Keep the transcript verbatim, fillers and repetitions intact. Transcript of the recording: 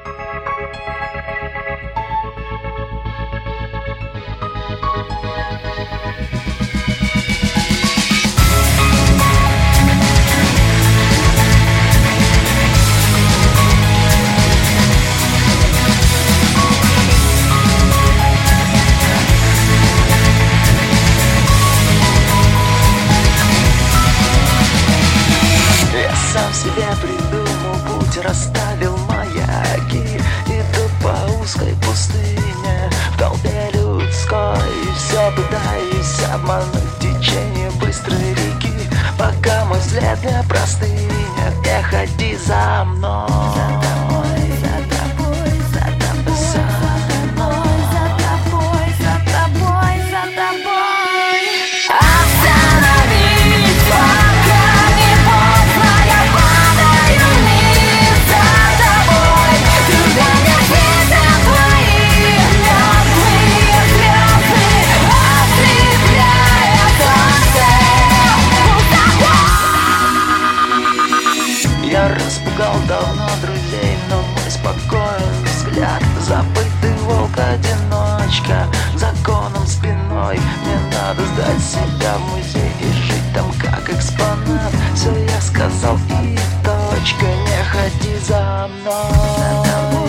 Сам себе придумал путь, расставил маяки. Иду по узкой пустыне, в толпе людской. И все пытаюсь обмануть течение быстрой реки, пока мой взгляд не простынет. Не ходи за мной, за тобой, за тобой, за тобой, за мной, за тобой, за тобой, за тобой. Остановись, пока не поздно. Я падаю вниз за тобой. Туда, где светят твои мертвые звезды, ослепляя солнце. Я распугал давно друзей, но мой спокойный взгляд забытый волк-одиночка, законом спиной. Мне надо сдать себя в музей и жить там как экспонат. Все я сказал и точка, не ходи за мной.